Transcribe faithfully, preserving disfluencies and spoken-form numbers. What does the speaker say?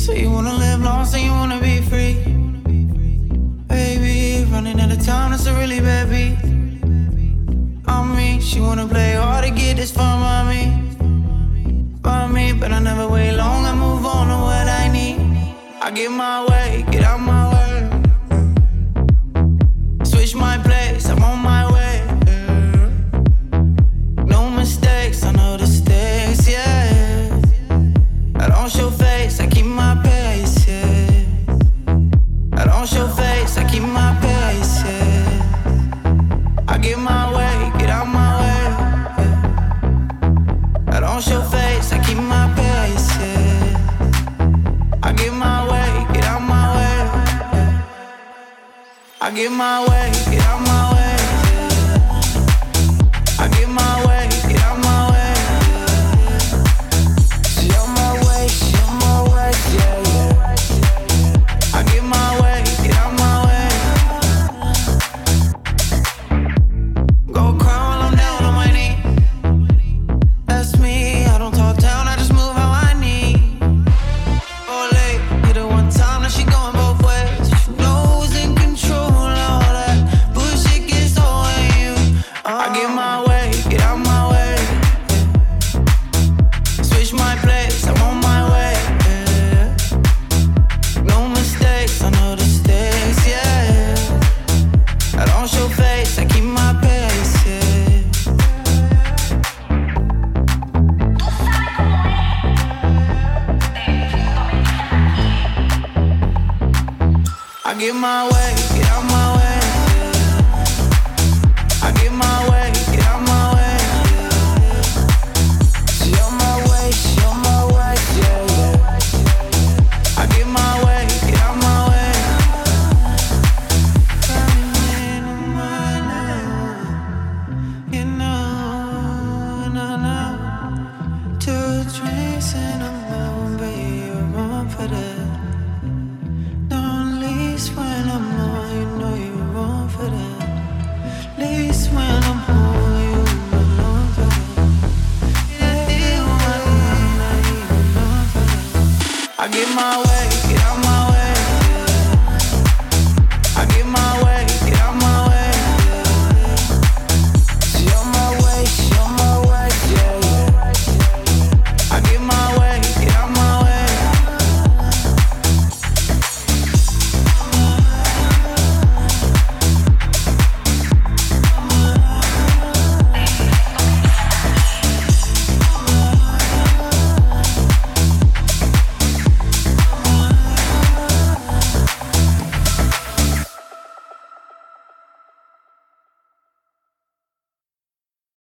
So you wanna live long, so you wanna be free. Baby, running out of time, that's a really bad beat. On me, she wanna play hard to get this far by me. By me, but I never wait long, I move on to what I need. I get my way, get out my way. Switch my place, I'm on my way. No mistakes, I know the stakes, yeah. I don't show face, I keep my pace, yeah. I don't show face, I keep my pace, yeah. I get my way, get out my way, yeah. I don't show face, I keep my pace, yeah. I get my way, get out my way, yeah. I get my way, get out my way, yeah. I get my way, get out my way, yeah. She on my way, she on my way, yeah, yeah. I get my way, get out my way. Go cry while I'm down on my knee. That's me, I don't talk down, I just move how I need. Oh late, hit her one time, now she going both ways. She knows in control, all that bullshit gets over you. I get my way, get out my way. Switch my place, I'm on my way, yeah. No mistakes, I know the stakes, yeah. I don't show face, I keep my pace, yeah. I get my way, get out my way, yeah. I get my way, get out my way, yeah. She on my way, she on my way, yeah, yeah. I get my way, get out my way. Running in my life, you know, no, no. Two drinks and I'm on, baby, you're on for that. Don't least when I'm on, you know you're on for that. Least when I'm on, you know on for that. Yeah, you want me, now you on for that. I get my way.